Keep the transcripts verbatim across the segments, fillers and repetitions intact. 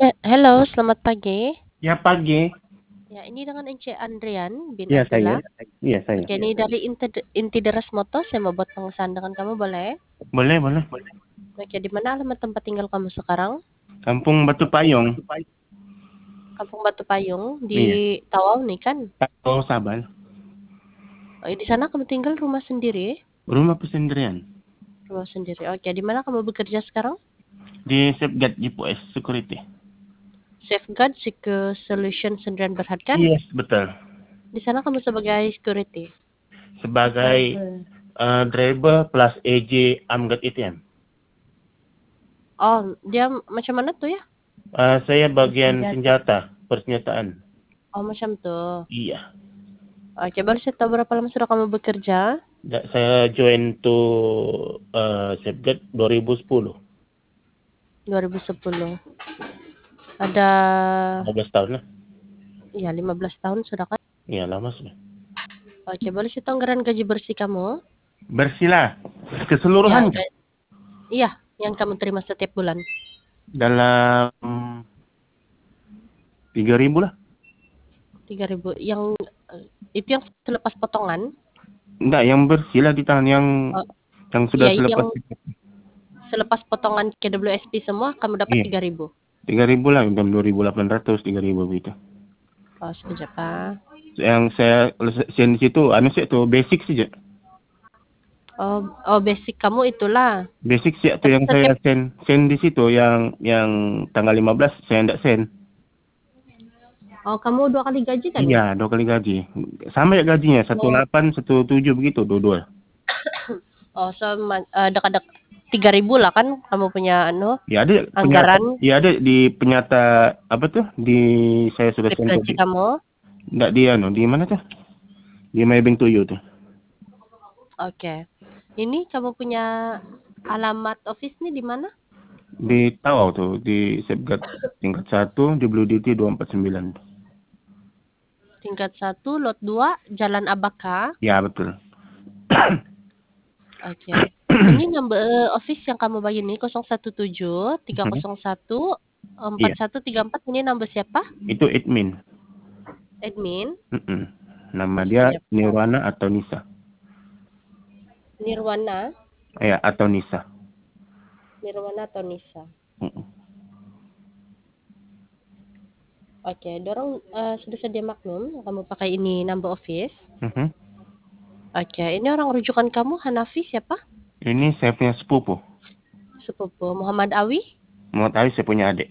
Ya, halo, selamat pagi. Ya pagi. Ya, ini dengan Ence Andrian bin Iya saya. Abdullah. Iya saya. Oke, ini dari Inti, Inti Deras Moto. Saya mau buat pengesahan dengan kamu, boleh? Boleh boleh. Oke, di mana alamat tempat tinggal kamu sekarang? Kampung Batu Payung. Kampung Batu Payung di Iya. Tawau nih kan? Tahu Sabal. Oh, di sana kamu tinggal rumah sendiri? Rumah pesendirian. Rumah sendiri. Oke, di mana kamu bekerja sekarang? Di Safeguard G P S Security. Safeguard Secure Solution Sendirian Berhad kan? Yes betul. Di sana kamu sebagai security. Sebagai uh, driver plus A J Amgat A T M. Oh, dia macam mana tuh ya? Uh, saya bagian senjata persenjataan. Oh, macam tuh. Iya. Oke, baru saya tahu berapa lama sudah kamu bekerja? Da- saya join to uh, Safeguard dua ribu sepuluh. dua ribu sepuluh. Ada lima belas tahun lah. ya lima belas tahun sudah kan? Iya lama sudah. Oke, boleh sih tahu anggaran gaji bersih kamu? Bersihlah. Ya, Keseluruhan ga- iya, yang kamu terima setiap bulan. dalam tiga ribu lah. tiga ribu. Yang eh, itu yang selepas potongan. Enggak, yang bersih lah di tangan yang Oh, yang sudah iya, selepas. yang selepas potongan K W S P semua kamu dapat Iya, tiga ribu. tiga ribu lah, jam dua ribu delapan ratus, tiga ribu gitu. Oh, sekejap, Pak. Yang saya send di situ, anu sih tuh basic saja. Oh, oh basic kamu itulah. Basic sih tuh Tapi yang saya setiap send send di situ yang yang tanggal lima belas saya enggak send. Oh, kamu dua kali gaji kan Iya, ya? dua kali gaji. Sama ya gajinya, satu Oh, delapan, satu tujuh begitu, dua-dua. oh sama eh, dekat-dekat tiga ribu lah kan kamu punya anu Ya ada penyata, anggaran ya ada di penyata apa tuh di saya sudah slip send tuh gaji di kamu. enggak di anu di mana tuh? Di My Bank to You tuh. Oke. Ini kamu punya alamat office nih di mana? Di Tawau tuh, di Safeguard tingkat satu, di Blue D T dua empat sembilan. Tingkat satu, lot dua, Jalan Abaka. Ya, betul. Oke. Ini number office yang kamu bagi nih nol satu tujuh tiga nol satu empat Iya, satu tiga empat. Ini number siapa? itu admin. Admin. Mm-mm. Nama Oh, dia sekejap. Pak. Nirwana atau Nisa. Nirwana. Ya, atau Nisa. Nirwana atau Nisa. Mm-mm. Oke, dorong eh, sudah sedia maklum kamu pakai ini number office. Mhm. Oke, ini orang rujukan kamu Hanafi siapa? Ini saya punya sepupu. Sepupu Muhammad Awi, Mau tahu saya punya adik.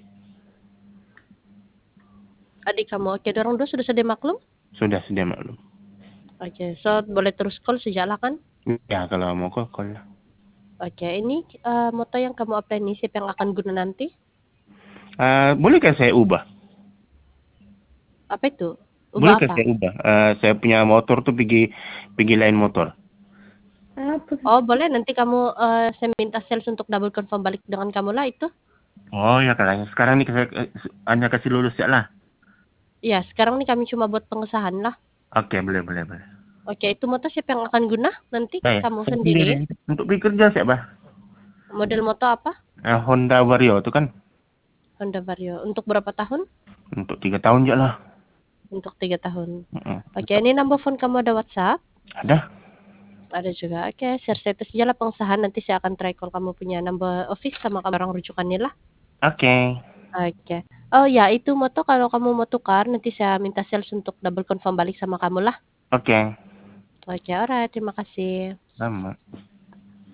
adik kamu. Oke, dorong dua sudah sedia maklum. Sudah sedia maklum. Oke, so boleh terus call sejak kan? Ya, kalau mau kok call lah. Oke, ini eh, moto yang kamu apply ini siapa yang akan guna nanti? Uh, bolehkah saya ubah? Apa itu? Ubah Bolehkah apa? saya ubah? Uh, saya punya motor tuh pergi pergi lain motor. Oh, boleh nanti kamu eh, saya minta sales untuk double confirm balik dengan kamu lah itu. Oh ya kalau sekarang nih saya eh, hanya kasih lulus ya lah. Ya, sekarang nih kami cuma buat pengesahan lah. Oke, boleh boleh boleh. Oke, itu moto siapa yang akan guna nanti? Baik, Kamu saya sendiri. sendiri. Untuk bekerja siapa? Model moto apa? Eh, Honda Vario itu kan Honda Vario. Untuk berapa tahun? untuk tiga tahun aja lah. Untuk tiga tahun. Mm-mm. Oke, ini number phone kamu ada WhatsApp? Ada? Ada juga. Oke, share status aja lah pengesahan. Nanti saya akan try call kamu punya number office sama kamu orang rujukannya lah. Oke. Oke. Oh ya, itu moto kalau kamu mau tukar, nanti saya minta sales untuk double confirm balik sama kamu lah. Oke. Oke, alright. Terima kasih. Sama.